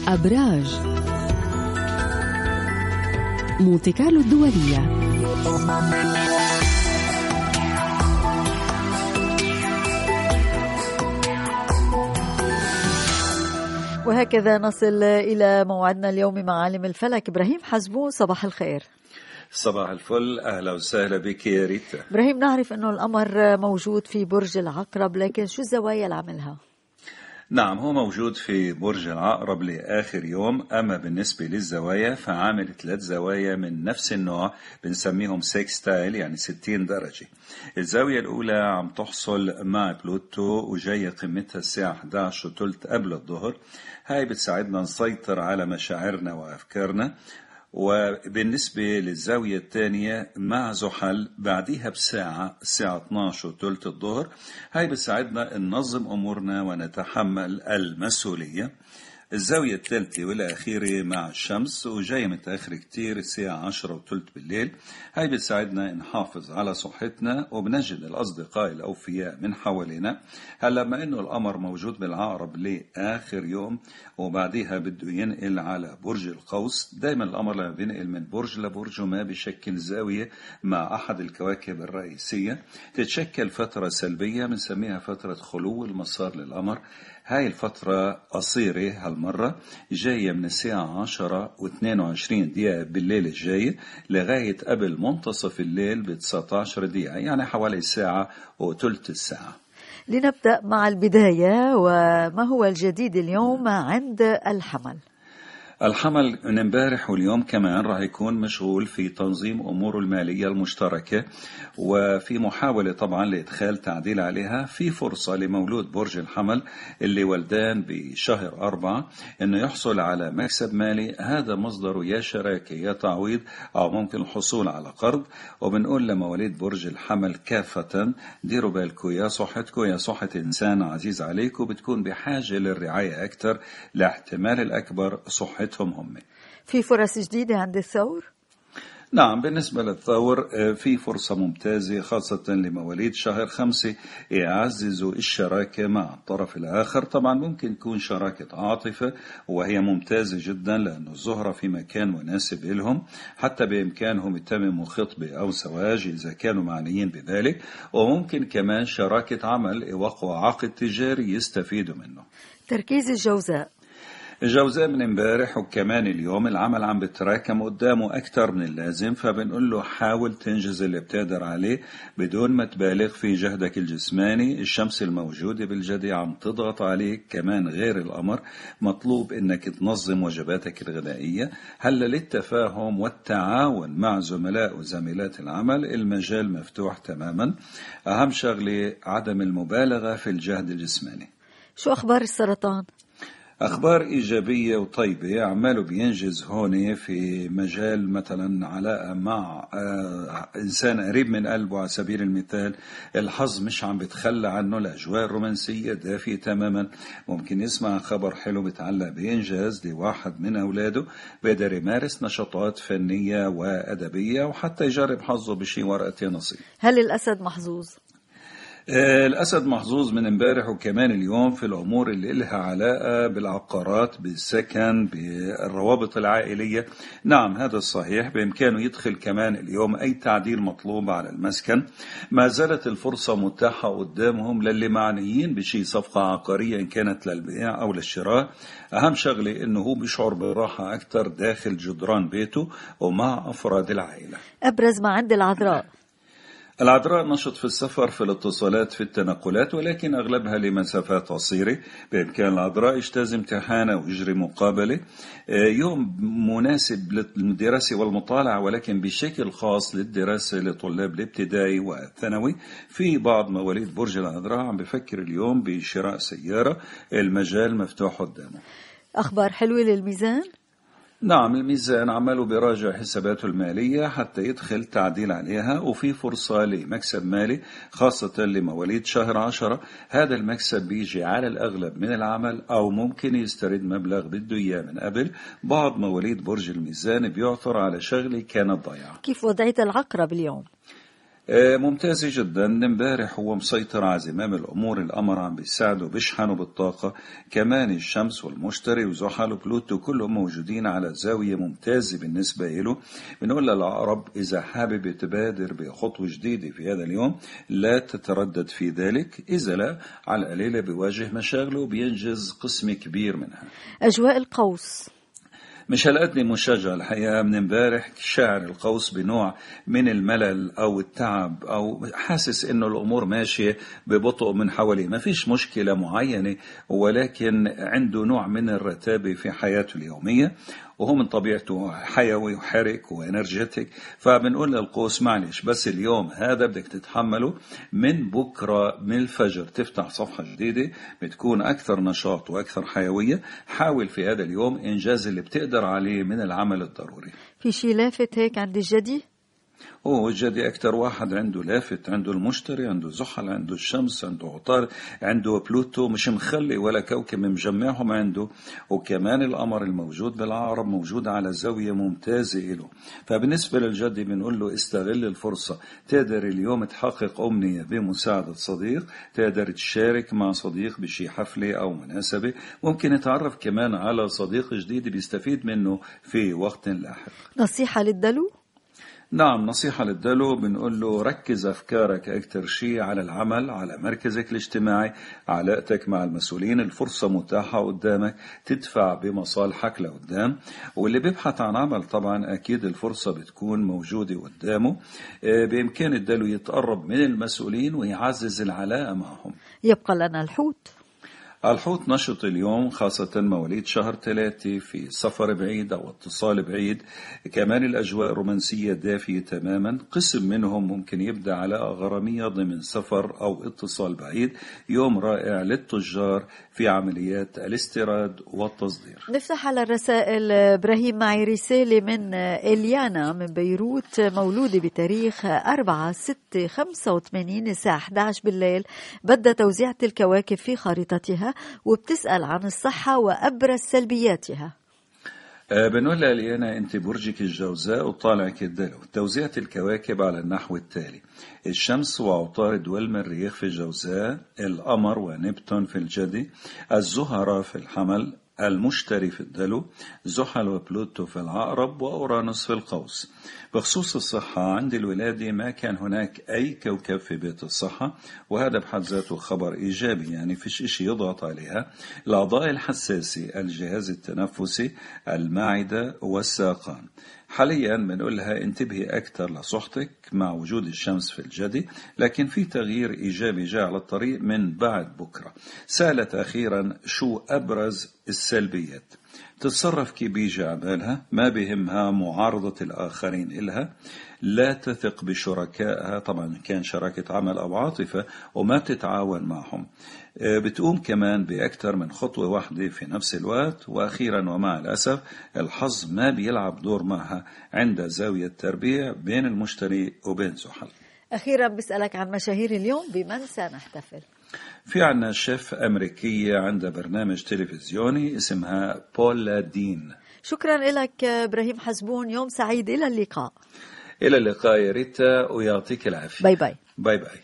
أبراج مونتي كارلو الدولية. وهكذا نصل إلى موعدنا اليومي مع عالم الفلك إبراهيم حزبون. صباح الخير. صباح الفل، أهلا وسهلا بك يا ريتا. إبراهيم، نعرف أنه القمر موجود في برج العقرب، لكن شو الزوايا اللي عملها؟ نعم، هو موجود في برج العقرب لآخر يوم. أما بالنسبة للزوايا فعامل 3 زوايا من نفس النوع، بنسميهم سيكستايل، يعني 60 درجة. الزاوية الأولى عم تحصل مع بلوتو وجاية قيمتها الساعة 11:03 قبل الظهر. هاي بتساعدنا نسيطر على مشاعرنا وأفكارنا. وبالنسبة للزاوية الثانية مع زحل بعديها بساعة، الساعة 12:03 الظهر. هاي بتساعدنا ننظم أمورنا ونتحمل المسؤولية. الزاوية الثالثة والأخيرة مع الشمس وجاية متأخر كتير، الساعة 10:03 بالليل. هاي بتساعدنا نحافظ على صحتنا وبنجد الأصدقاء الأوفياء من حوالينا. هلا ما إنه القمر موجود بالعقرب لآخر يوم وبعديها بده ينقل على برج القوس. دايما القمر لما بينقل من برج لبرج وما بيشكل زاوية مع أحد الكواكب الرئيسية تتشكل فترة سلبية بنسميها فترة خلو المسار للقمر. هاي الفترة قصيرة هالمرة، جاية من الساعة 10:22 بالليل الجاي لغاية قبل منتصف الليل ب19 دقيقة، يعني حوالي ساعة وثلث الساعة. لنبدأ مع البداية، وما هو الجديد اليوم عند الحمل؟ الحمل من امبارح واليوم كمان راح يكون مشغول في تنظيم أموره المالية المشتركة، وفي محاولة طبعا لإدخال تعديل عليها. في فرصة لمولود برج الحمل اللي ولدان بشهر 4 إنه يحصل على مكسب مالي، هذا مصدره يا شراكة يا تعويض أو ممكن الحصول على قرض. وبنقول لمواليد برج الحمل كافة ديروا بالكم يا صحتكم، يا صحة إنسان عزيز عليكم بتكون بحاجة للرعاية أكثر، لاحتمال الأكبر صحتهم هم. في فرص جديدة عند الثور؟ نعم، بالنسبة للثور في فرصة ممتازة خاصة لمواليد شهر 5 يعززوا الشراكة مع الطرف الآخر. طبعا ممكن تكون شراكة عاطفة وهي ممتازة جدا لأن الزهرة في مكان مناسب لهم، حتى بإمكانهم يتمموا خطبة أو زواج إذا كانوا معنيين بذلك. وممكن كمان شراكة عمل يوقعوا عقد تجاري يستفيدوا منه. تركيز الجوزاء. الجوزاء من امبارح وكمان اليوم العمل عم بتراكم قدامه أكتر من اللازم، فبنقول له حاول تنجز اللي بتقدر عليه بدون ما تبالغ في جهدك الجسماني. الشمس الموجودة بالجدي عم تضغط عليك كمان غير القمر، مطلوب إنك تنظم وجباتك الغذائية. هلا للتفاهم والتعاون مع زملاء وزميلات العمل المجال مفتوح تماما. أهم شغلة عدم المبالغة في الجهد الجسماني. شو أخبار السرطان؟ أخبار إيجابية وطيبة، عماله بينجز هون في مجال مثلا علاقة مع إنسان قريب من قلبه. على سبيل المثال الحظ مش عم بتخلى عنه، الأجواء الرومانسية دافية تماما. ممكن يسمع خبر حلو بتعلق بإنجاز لواحد من أولاده، بيقدر يمارس نشاطات فنية وأدبية وحتى يجرب حظه بشي ورقة نصيب. هل الأسد محظوظ؟ الأسد محظوظ من امبارح وكمان اليوم في الأمور اللي إلها علاقة بالعقارات، بالسكن، بالروابط العائلية. نعم هذا الصحيح، بإمكانه يدخل كمان اليوم أي تعديل مطلوب على المسكن. ما زالت الفرصة متاحة قدامهم للي معنيين بشي صفقة عقارية إن كانت للبيع أو للشراء. أهم شغلة إنه هو بيشعر بالراحة أكثر داخل جدران بيته ومع أفراد العائلة. أبرز ما عند العذراء. العذراء نشط في السفر، في الاتصالات، في التنقلات، ولكن أغلبها لمسافات قصيرة. بإمكان العذراء يجتاز امتحانه ويجري مقابلة. يوم مناسب للدراسة والمطالعة، ولكن بشكل خاص للدراسة لطلاب الابتدائي والثانوي. في بعض مواليد برج العذراء عم بفكر اليوم بشراء سيارة، المجال مفتوح قدامه. أخبار حلوة للميزان؟ نعم، الميزان عماله بيراجع حساباته المالية حتى يدخل تعديل عليها، وفي فرصة لمكسب مالي خاصة لمواليد شهر 10. هذا المكسب بيجي على الأغلب من العمل أو ممكن يسترد مبلغ بده إياه من قبل. بعض مواليد برج الميزان بيعثر على شغلة كانت ضايعة. كيف وضعية العقرب اليوم؟ ممتازة جدا. امبارح هو مسيطر على زمام الأمور، القمر عم بيساعده بيشحنه بالطاقة، كمان الشمس والمشتري وزحل وبلوتو كلهم موجودين على زاوية ممتازة بالنسبة له. بنقول للعقرب إذا حابب يتبادر بخطوة جديدة في هذا اليوم لا تتردد في ذلك، إذا لا على القليلة بيواجه مشاغله بينجز قسم كبير منها. أجواء القوس مش هالقد مشجع الحقيقة. من امبارح شاعر القوس بنوع من الملل أو التعب، أو حاسس إنه الأمور ماشية ببطء من حواليه. ما فيش مشكلة معينة، ولكن عنده نوع من الرتابة في حياته اليومية، وهو من طبيعته حيوي وحرك وانرجيتك. فبنقول للقوس معلش بس اليوم هذا بدك تتحمله، من بكرة من الفجر تفتح صفحة جديدة بتكون أكثر نشاط وأكثر حيوية. حاول في هذا اليوم إنجاز اللي بتقدر عليه من العمل الضروري. في شي لافت هيك عند الجدي؟ هو الجدي أكتر واحد عنده لافت، عنده المشتري، عنده زحل، عنده الشمس، عنده عطارد، عنده بلوتو، مش مخلي ولا كوكب مجمعهم عنده، وكمان القمر الموجود بالعقرب موجود على زاوية ممتازة له. فبالنسبة للجدي بنقول له استغل الفرصة، تقدر اليوم تحقق أمنية بمساعدة صديق، تقدر تشارك مع صديق بشي حفلة أو مناسبة، ممكن يتعرف كمان على صديق جديد بيستفيد منه في وقت لاحق. نصيحة للدلو؟ نعم، نصيحة للدلو بنقول له ركز أفكارك أكتر شيء على العمل، على مركزك الاجتماعي، علاقتك مع المسؤولين. الفرصة متاحة قدامك تدفع بمصالحك لقدام، واللي بيبحث عن عمل طبعا أكيد الفرصة بتكون موجودة قدامه. بإمكان الدلو يتقرب من المسؤولين ويعزز العلاقة معهم. يبقى لنا الحوت. الحوت نشط اليوم، خاصة مواليد شهر 3 في سفر بعيد أو اتصال بعيد. كمان الأجواء الرومانسية دافية تماما، قسم منهم ممكن يبدأ علاقة غرامية ضمن سفر أو اتصال بعيد. يوم رائع للتجار في عمليات الاستيراد والتصدير. نفتح على الرسائل. إبراهيم معي رسالة من إليانا من بيروت، مولودة بتاريخ 4/6/85 الساعة 11 بالليل، بدها توزيعة الكواكب في خارطتها وبتسأل عن الصحة وأبرز سلبياتها. بنقول لها ليانا أنت برجك الجوزاء وطالعك الدلو. توزيعة الكواكب على النحو التالي: الشمس وعطارد والمريخ في الجوزاء، القمر ونبتون في الجدي، الزهرة في الحمل، المشتري في الدلو، زحل وبلوتو في العقرب، وأورانوس في القوس. بخصوص الصحة، عند الولادة ما كان هناك أي كوكب في بيت الصحة، وهذا بحد ذاته خبر إيجابي، يعني فيش إشي يضغط عليها. الأعضاء الحساسة، الجهاز التنفسي، المعدة والساقان. حاليا بنقول لها انتبهي أكثر لصحتك مع وجود الشمس في الجدي، لكن في تغيير إيجابي جاء على الطريق من بعد بكرة. سألت أخيرا شو أبرز السلبيات. تتصرف كي بيجي عبالها، ما بهمها معارضة الآخرين إلها، لا تثق بشركائها، طبعا كان شراكة عمل أو عاطفة، وما بتتعاون معهم. بتقوم كمان بأكثر من خطوة واحدة في نفس الوقت. وأخيرا ومع الأسف الحظ ما بيلعب دور معها عند زاوية تربيع بين المشتري وبين زحل. أخيرا بسألك عن مشاهير اليوم، بمن سنحتفل؟ في عنا شيف أمريكية عندها برنامج تلفزيوني اسمها بولا دين. شكرا لك إبراهيم حزبون، يوم سعيد، إلى اللقاء. إلى اللقاء يا ريتا، ويعطيك العافية. باي باي. باي باي.